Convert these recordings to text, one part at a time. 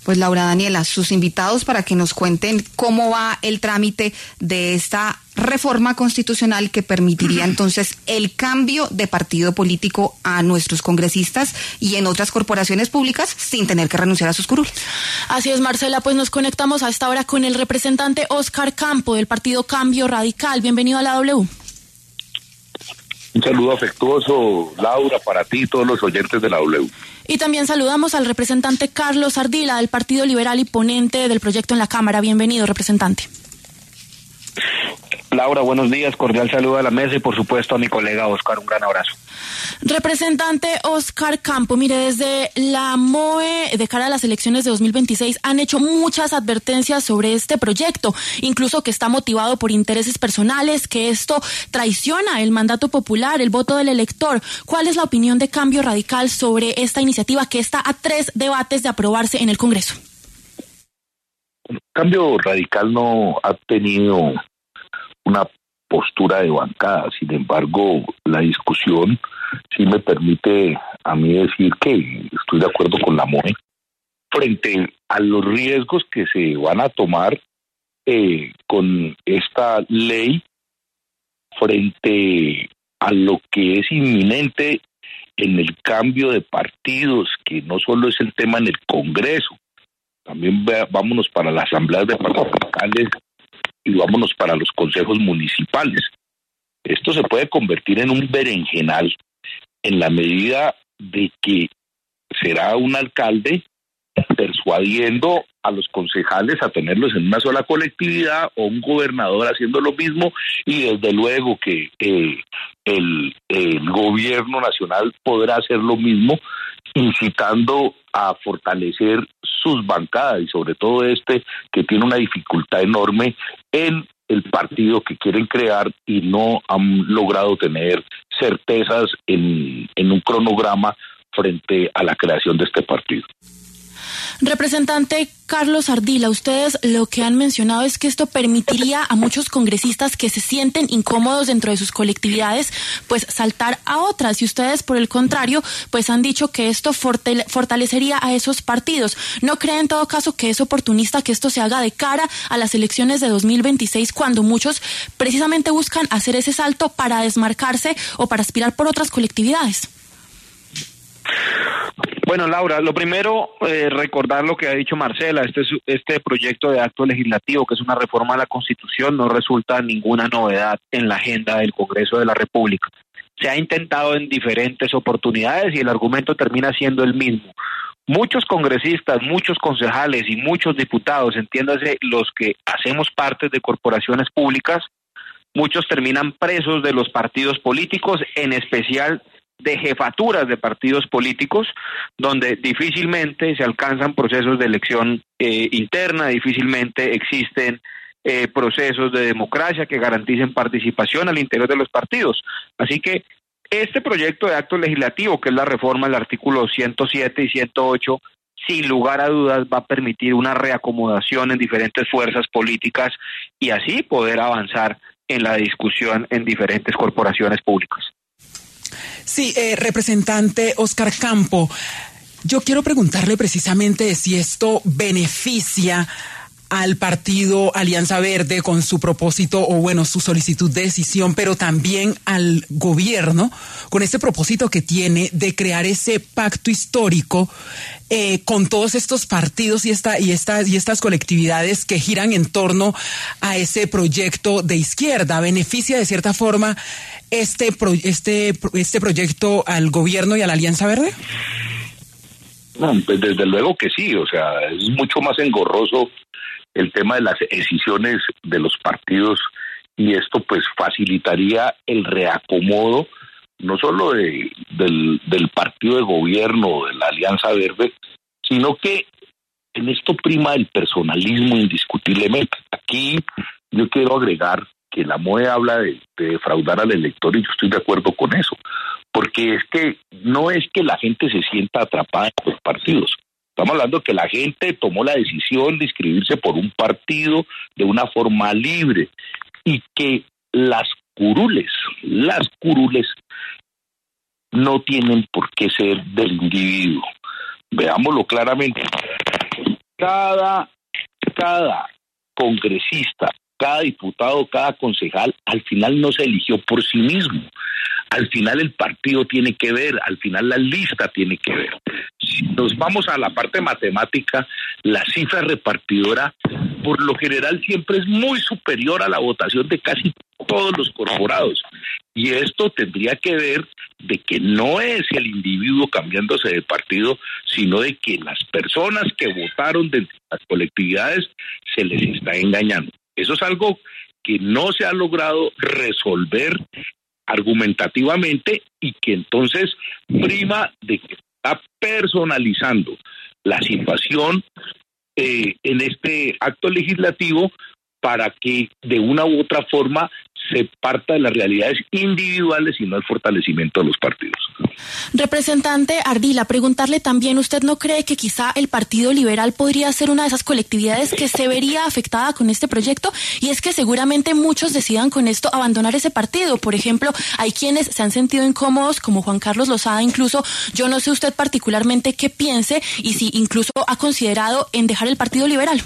Pues Laura Daniela, sus invitados para que nos cuenten cómo va el trámite de esta reforma constitucional que permitiría entonces el cambio de partido político a nuestros congresistas y en otras corporaciones públicas sin tener que renunciar a sus curules. Así es, Marcela, pues nos conectamos a esta hora con el representante Óscar Campo del partido Cambio Radical. Bienvenido a la W. Un saludo afectuoso, Laura, para ti y todos los oyentes de la W. Y también saludamos al representante Carlos Ardila del Partido Liberal y ponente del proyecto en la Cámara. Bienvenido, representante. Laura, buenos días, cordial saludo a la mesa y por supuesto a mi colega Óscar, un gran abrazo. Representante Óscar Campo, mire, desde la MOE de cara a las elecciones de 2026 han hecho muchas advertencias sobre este proyecto, incluso que está motivado por intereses personales, que esto traiciona el mandato popular, el voto del elector. ¿Cuál es la opinión de Cambio Radical sobre esta iniciativa que está a 3 debates de aprobarse en el Congreso? Cambio Radical no ha tenido una postura de bancada, sin embargo, la discusión sí me permite a mí decir que estoy de acuerdo con la MOE frente a los riesgos que se van a tomar con esta ley frente a lo que es inminente en el cambio de partidos, que no solo es el tema en el Congreso, también vámonos para las asambleas departamentales y vámonos para los consejos municipales. Esto se puede convertir en un berenjenal en la medida de que será un alcalde persuadiendo a los concejales a tenerlos en una sola colectividad o un gobernador haciendo lo mismo y desde luego que el gobierno nacional podrá hacer lo mismo, incitando a fortalecer sus bancadas y sobre todo que tiene una dificultad enorme en el partido que quieren crear y no han logrado tener certezas en un cronograma frente a la creación de este partido. Representante Carlos Ardila, ustedes lo que han mencionado es que esto permitiría a muchos congresistas que se sienten incómodos dentro de sus colectividades, pues saltar a otras, y ustedes por el contrario, pues han dicho que esto fortalecería a esos partidos. ¿No cree en todo caso que es oportunista que esto se haga de cara a las elecciones de 2026 cuando muchos precisamente buscan hacer ese salto para desmarcarse o para aspirar por otras colectividades? Bueno, Laura, lo primero, recordar lo que ha dicho Marcela. Este proyecto de acto legislativo, que es una reforma a la Constitución, no resulta ninguna novedad en la agenda del Congreso de la República. Se ha intentado en diferentes oportunidades y el argumento termina siendo el mismo. Muchos congresistas, muchos concejales y muchos diputados, entiéndase los que hacemos parte de corporaciones públicas, muchos terminan presos de los partidos políticos, en especial de jefaturas de partidos políticos, donde difícilmente se alcanzan procesos de elección interna, difícilmente existen procesos de democracia que garanticen participación al interior de los partidos. Así que este proyecto de acto legislativo, que es la reforma del artículo 107 y 108, sin lugar a dudas va a permitir una reacomodación en diferentes fuerzas políticas y así poder avanzar en la discusión en diferentes corporaciones públicas. Sí, representante Óscar Campo, yo quiero preguntarle precisamente si esto beneficia al partido Alianza Verde con su propósito o bueno, su solicitud de decisión, pero también al gobierno con este propósito que tiene de crear ese pacto histórico con todos estos partidos y estas colectividades que giran en torno a ese proyecto de izquierda. ¿Beneficia de cierta forma este proyecto al gobierno y a la Alianza Verde? No, pues desde luego que sí, o sea, es mucho más engorroso el tema de las decisiones de los partidos y esto pues facilitaría el reacomodo no solo del partido de gobierno, de la Alianza Verde, sino que en esto prima el personalismo indiscutiblemente. Aquí yo quiero agregar que la MOE habla de defraudar al elector y yo estoy de acuerdo con eso, porque es que no es que la gente se sienta atrapada en los partidos. Estamos hablando que la gente tomó la decisión de inscribirse por un partido de una forma libre y que las curules no tienen por qué ser del individuo. Veámoslo claramente. cada congresista, cada diputado, cada concejal, al final no se eligió por sí mismo. Al final el partido tiene que ver, al final la lista tiene que ver. Si nos vamos a la parte matemática, la cifra repartidora por lo general siempre es muy superior a la votación de casi todos los corporados. Y esto tendría que ver de que no es el individuo cambiándose de partido, sino de que las personas que votaron de las colectividades se les está engañando. Eso es algo que no se ha logrado resolver argumentativamente y que entonces prima de que está personalizando la situación en este acto legislativo para que de una u otra forma se parta de las realidades individuales y no el fortalecimiento de los partidos. Representante Ardila, preguntarle también, ¿usted no cree que quizá el Partido Liberal podría ser una de esas colectividades que se vería afectada con este proyecto? Y es que seguramente muchos decidan con esto abandonar ese partido. Por ejemplo, hay quienes se han sentido incómodos, como Juan Carlos Lozada incluso. Yo no sé usted particularmente qué piense y si incluso ha considerado en dejar el Partido Liberal.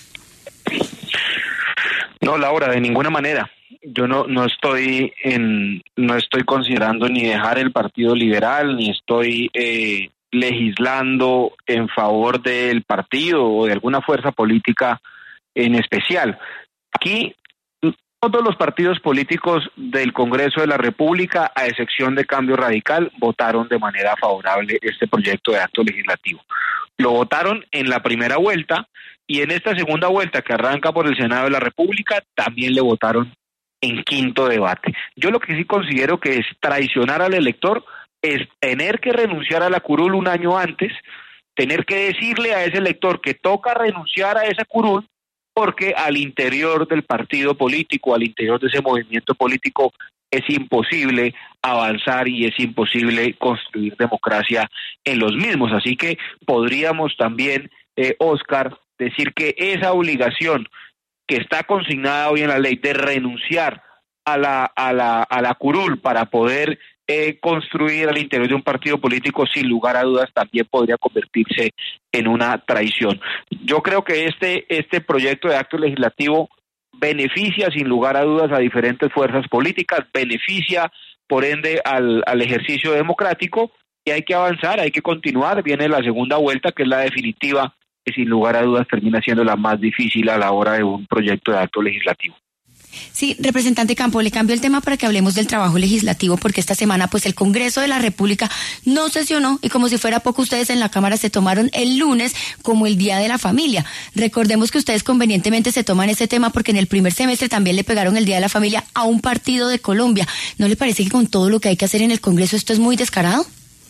No, Laura, de ninguna manera. Yo no estoy considerando ni dejar el Partido Liberal, ni estoy legislando en favor del partido o de alguna fuerza política en especial. Aquí todos los partidos políticos del Congreso de la República, a excepción de Cambio Radical, votaron de manera favorable este proyecto de acto legislativo. Lo votaron en la primera vuelta y en esta segunda vuelta que arranca por el Senado de la República también le votaron en quinto debate. Yo lo que sí considero que es traicionar al elector es tener que renunciar a la curul un año antes, tener que decirle a ese elector que toca renunciar a esa curul porque al interior del partido político, al interior de ese movimiento político, es imposible avanzar y es imposible construir democracia en los mismos. Así que podríamos también, Oscar, decir que esa obligación que está consignada hoy en la ley de renunciar a la curul para poder construir al interior de un partido político, sin lugar a dudas también podría convertirse en una traición. Yo creo que este proyecto de acto legislativo beneficia sin lugar a dudas a diferentes fuerzas políticas, beneficia por ende al ejercicio democrático y hay que avanzar, hay que continuar. Viene la segunda vuelta, que es la definitiva, que sin lugar a dudas termina siendo la más difícil a la hora de un proyecto de acto legislativo. Sí, representante Campo, le cambio el tema para que hablemos del trabajo legislativo, porque esta semana pues el Congreso de la República no sesionó y como si fuera poco ustedes en la Cámara se tomaron el lunes como el Día de la Familia. Recordemos que ustedes convenientemente se toman ese tema porque en el primer semestre también le pegaron el Día de la Familia a un partido de Colombia. ¿No le parece que con todo lo que hay que hacer en el Congreso esto es muy descarado?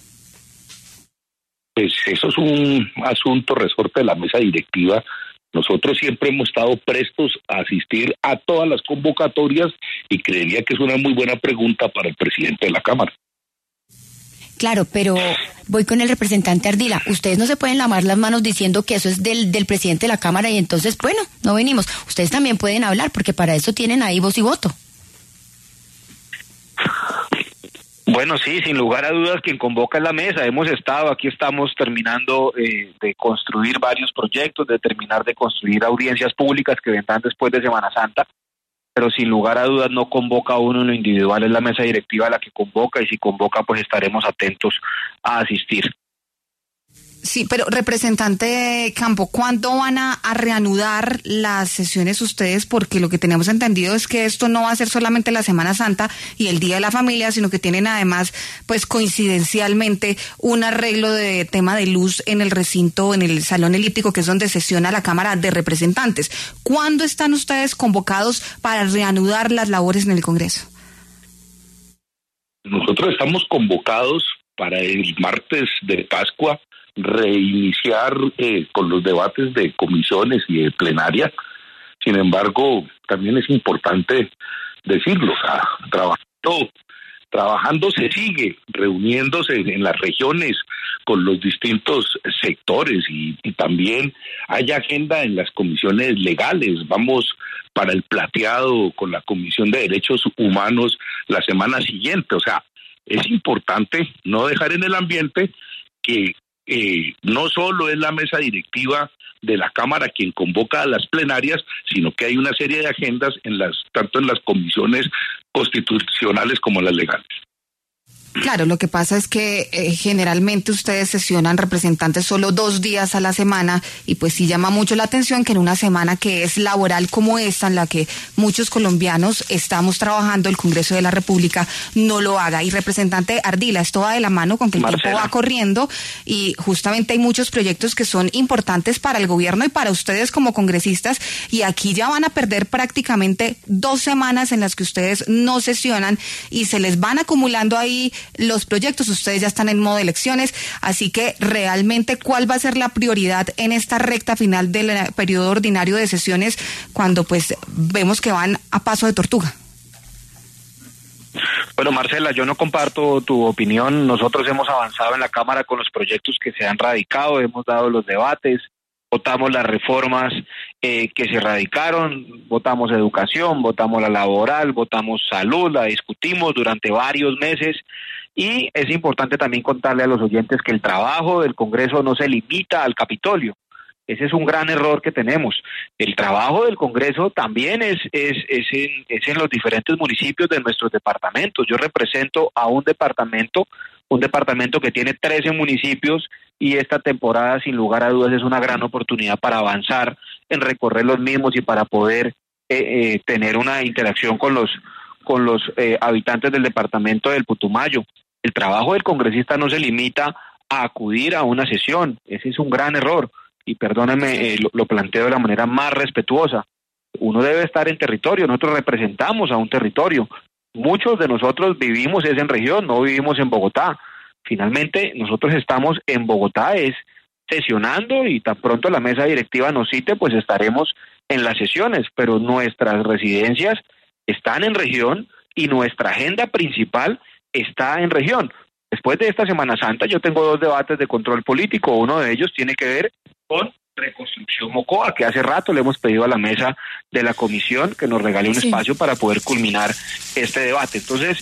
Pues eso es un asunto resorte de la mesa directiva. Nosotros siempre hemos estado prestos a asistir a todas las convocatorias y creería que es una muy buena pregunta para el presidente de la Cámara. Claro, pero voy con el representante Ardila. Ustedes no se pueden lavar las manos diciendo que eso es del presidente de la Cámara y entonces, bueno, no venimos. Ustedes también pueden hablar porque para eso tienen ahí voz y voto. Bueno, sí, sin lugar a dudas, quien convoca es la mesa. Aquí estamos terminando de construir varios proyectos, de terminar de construir audiencias públicas que vendrán después de Semana Santa, pero sin lugar a dudas no convoca uno en lo individual, es la mesa directiva la que convoca y si convoca pues estaremos atentos a asistir. Sí, pero representante Campo, ¿cuándo van a reanudar las sesiones ustedes? Porque lo que tenemos entendido es que esto no va a ser solamente la Semana Santa y el Día de la Familia, sino que tienen además, pues coincidencialmente, un arreglo de tema de luz en el recinto, en el Salón Elíptico, que es donde sesiona la Cámara de Representantes. ¿Cuándo están ustedes convocados para reanudar las labores en el Congreso? Nosotros estamos convocados para el martes de Pascua, reiniciar con los debates de comisiones y de plenaria. Sin embargo, también es importante decirlo, o sea, trabajando se sigue, reuniéndose en las regiones con los distintos sectores y también hay agenda en las comisiones legales. Vamos para el plateado con la Comisión de Derechos Humanos la semana siguiente. O sea, es importante no dejar en el ambiente que no solo es la mesa directiva de la Cámara quien convoca a las plenarias, sino que hay una serie de agendas tanto en las comisiones constitucionales como las legales. Claro, lo que pasa es que generalmente ustedes sesionan representantes solo 2 días a la semana y pues sí llama mucho la atención que en una semana que es laboral como esta, en la que muchos colombianos estamos trabajando, el Congreso de la República no lo haga. Y representante Ardila, esto va de la mano con que el tiempo va corriendo y justamente hay muchos proyectos que son importantes para el gobierno y para ustedes como congresistas y aquí ya van a perder prácticamente 2 semanas en las que ustedes no sesionan y se les van acumulando ahí los proyectos. Ustedes ya están en modo de elecciones, así que realmente ¿cuál va a ser la prioridad en esta recta final del periodo ordinario de sesiones cuando pues vemos que van a paso de tortuga? Bueno, Marcela, yo no comparto tu opinión. Nosotros hemos avanzado en la Cámara con los proyectos que se han radicado, hemos dado los debates, votamos las reformas que se radicaron, votamos educación, votamos la laboral, votamos salud, la discutimos durante varios meses y es importante también contarle a los oyentes que el trabajo del Congreso no se limita al Capitolio. Ese es un gran error que tenemos. El trabajo del Congreso también es en los diferentes municipios de nuestros departamentos. Yo represento a un departamento que tiene 13 municipios y esta temporada sin lugar a dudas es una gran oportunidad para avanzar en recorrer los mismos y para poder tener una interacción con los habitantes del departamento del Putumayo. El trabajo del congresista no se limita a acudir a una sesión, ese es un gran error y perdónenme, lo planteo de la manera más respetuosa. Uno debe estar en territorio, nosotros representamos a un territorio. Muchos de nosotros vivimos en región, no vivimos en Bogotá. Finalmente, nosotros estamos en Bogotá, es sesionando y tan pronto la mesa directiva nos cite, pues estaremos en las sesiones, pero nuestras residencias están en región y nuestra agenda principal está en región. Después de esta Semana Santa yo tengo 2 debates de control político, uno de ellos tiene que ver con Reconstrucción Mocoa, que hace rato le hemos pedido a la mesa de la comisión que nos regale un espacio para poder culminar este debate. Entonces,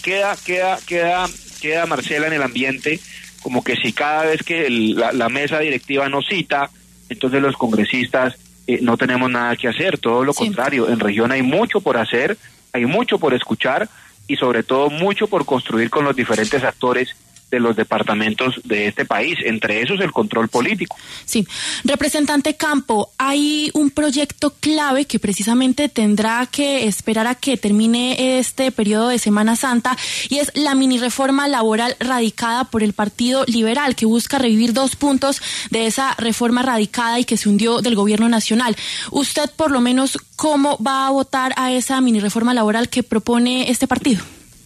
queda Marcela en el ambiente como que si cada vez que la mesa directiva nos cita, entonces los congresistas no tenemos nada que hacer, todo lo contrario, en región hay mucho por hacer, hay mucho por escuchar y sobre todo mucho por construir con los diferentes actores de los departamentos de este país, entre esos el control político. Sí, representante Campo, hay un proyecto clave que precisamente tendrá que esperar a que termine este periodo de Semana Santa y es la mini reforma laboral radicada por el Partido Liberal que busca revivir 2 puntos de esa reforma radicada y que se hundió del gobierno nacional. Usted por lo menos, ¿cómo va a votar a esa mini reforma laboral que propone este partido?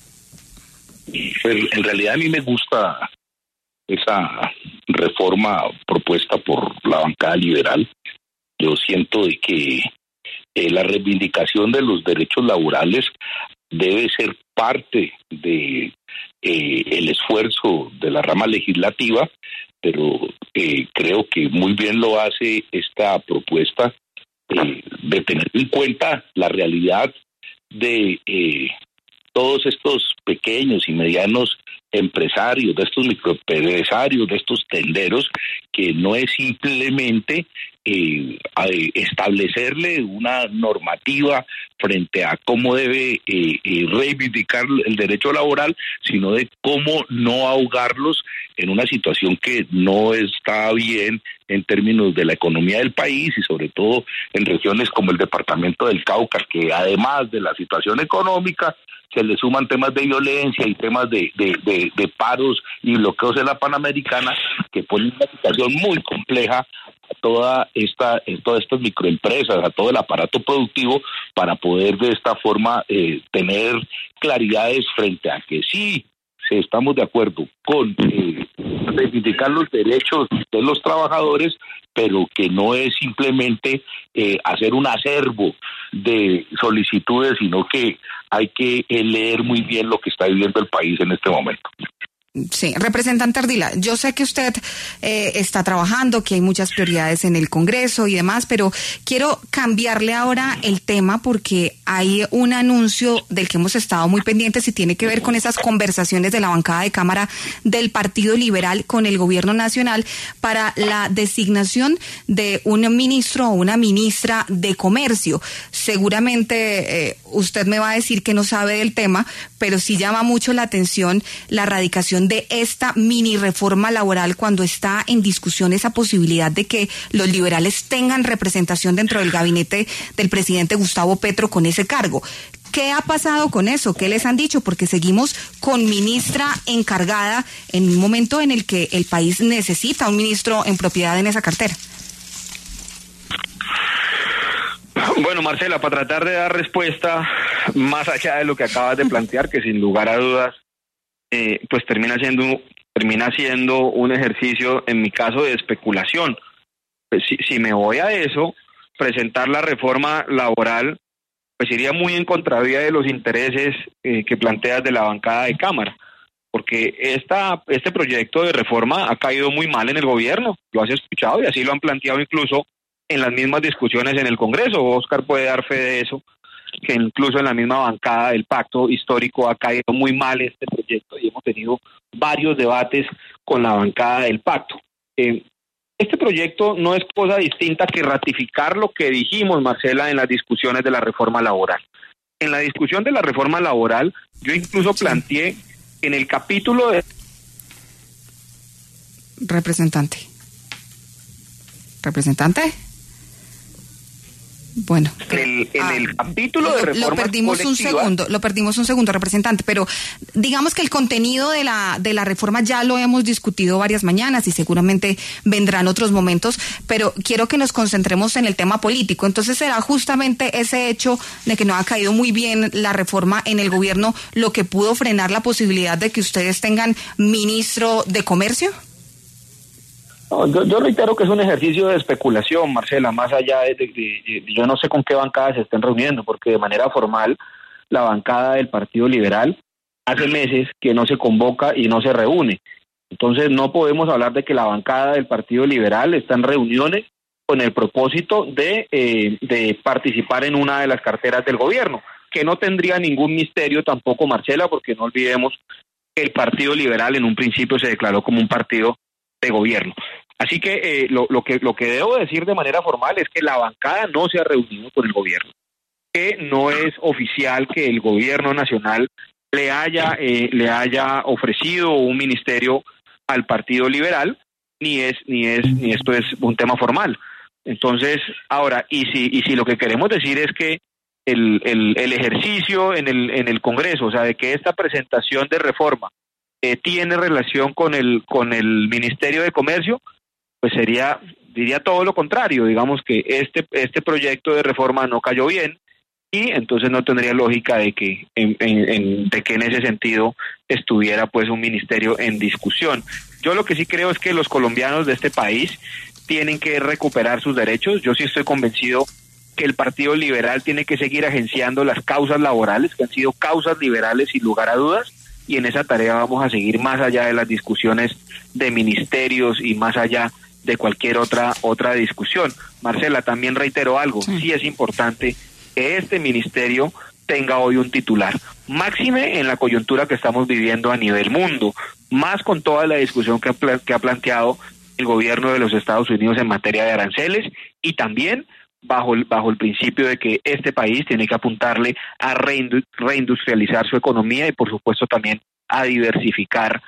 Pues en realidad a mí me gusta esa reforma propuesta por la bancada liberal. Yo siento de que la reivindicación de los derechos laborales debe ser parte de el esfuerzo de la rama legislativa, pero creo que muy bien lo hace esta propuesta de tener en cuenta la realidad de todos estos pequeños y medianos empresarios, de estos microempresarios, de estos tenderos, que no es simplemente establecerle una normativa frente a cómo debe reivindicar el derecho laboral, sino de cómo no ahogarlos en una situación que no está bien en términos de la economía del país y sobre todo en regiones como el departamento del Cauca, que además de la situación económica se le suman temas de violencia y temas de paros y bloqueos en la Panamericana que ponen una situación muy compleja a todas estas microempresas, a todo el aparato productivo, para poder de esta forma tener claridades frente a que sí estamos de acuerdo con reivindicar los derechos de los trabajadores, pero que no es simplemente hacer un acervo de solicitudes, sino que hay que leer muy bien lo que está viviendo el país en este momento. Sí, representante Ardila, yo sé que usted está trabajando, que hay muchas prioridades en el Congreso y demás, pero quiero cambiarle ahora el tema porque hay un anuncio del que hemos estado muy pendientes y tiene que ver con esas conversaciones de la bancada de Cámara del Partido Liberal con el Gobierno Nacional para la designación de un ministro o una ministra de Comercio. Seguramente usted me va a decir que no sabe del tema, pero sí llama mucho la atención la radicación de esta mini reforma laboral cuando está en discusión esa posibilidad de que los liberales tengan representación dentro del gabinete del presidente Gustavo Petro con ese cargo. ¿Qué ha pasado con eso? ¿Qué les han dicho? Porque seguimos con ministra encargada en un momento en el que el país necesita un ministro en propiedad en esa cartera. Bueno, Marcela, para tratar de dar respuesta más allá de lo que acabas de plantear, que sin lugar a dudas pues termina siendo un ejercicio, en mi caso, de especulación. Pues si me voy a eso, presentar la reforma laboral, pues iría muy en contravía de los intereses que planteas de la bancada de Cámara, porque este proyecto de reforma ha caído muy mal en el gobierno, lo has escuchado y así lo han planteado incluso en las mismas discusiones en el Congreso. Oscar puede dar fe de eso, que incluso en la misma bancada del pacto histórico ha caído muy mal este proyecto y hemos tenido varios debates con la bancada del pacto. Este proyecto no es cosa distinta que ratificar lo que dijimos, Marcela, en las discusiones de la reforma laboral. En la discusión de la reforma laboral, yo incluso planteé en el capítulo de... ¿Representante? Bueno, en el capítulo de reforma lo perdimos un segundo, representante, pero digamos que el contenido de la reforma ya lo hemos discutido varias mañanas y seguramente vendrán otros momentos, pero quiero que nos concentremos en el tema político. Entonces, ¿será justamente ese hecho de que no ha caído muy bien la reforma en el gobierno lo que pudo frenar la posibilidad de que ustedes tengan ministro de Comercio? No, yo reitero que es un ejercicio de especulación, Marcela, más allá de yo no sé con qué bancada se estén reuniendo, porque de manera formal la bancada del Partido Liberal hace meses que no se convoca y no se reúne. Entonces no podemos hablar de que la bancada del Partido Liberal está en reuniones con el propósito de participar en una de las carteras del gobierno, que no tendría ningún misterio tampoco, Marcela, porque no olvidemos que el Partido Liberal en un principio se declaró como un partido de gobierno. Así que lo que debo decir de manera formal es que la bancada no se ha reunido con el gobierno, que no es oficial que el gobierno nacional le haya ofrecido un ministerio al Partido Liberal, ni esto es un tema formal. Entonces, ahora, y si lo que queremos decir es que el ejercicio en el Congreso, o sea, de que esta presentación de reforma tiene relación con el Ministerio de Comercio, pues diría todo lo contrario. Digamos que este proyecto de reforma no cayó bien y entonces no tendría lógica de que en ese sentido estuviera pues un ministerio en discusión. Yo lo que sí creo es que los colombianos de este país tienen que recuperar sus derechos. Yo sí estoy convencido que el Partido Liberal tiene que seguir agenciando las causas laborales, que han sido causas liberales sin lugar a dudas, y en esa tarea vamos a seguir más allá de las discusiones de ministerios y más allá de cualquier otra discusión. Marcela, también reitero algo, sí es importante que este ministerio tenga hoy un titular, máxime en la coyuntura que estamos viviendo a nivel mundo, más con toda la discusión que ha planteado el gobierno de los Estados Unidos en materia de aranceles y también bajo el principio de que este país tiene que apuntarle a reindustrializar su economía y por supuesto también a diversificar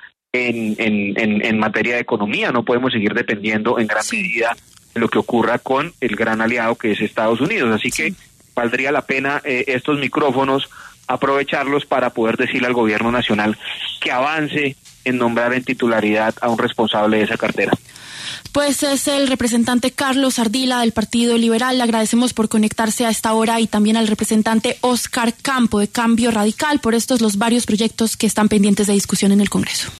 en materia de economía. No podemos seguir dependiendo en gran medida de lo que ocurra con el gran aliado que es Estados Unidos. Así que valdría la pena estos micrófonos aprovecharlos para poder decirle al gobierno nacional que avance en nombrar en titularidad a un responsable de esa cartera. Pues es el representante Carlos Ardila del Partido Liberal. Le agradecemos por conectarse a esta hora y también al representante Oscar Campo de Cambio Radical por los varios proyectos que están pendientes de discusión en el Congreso.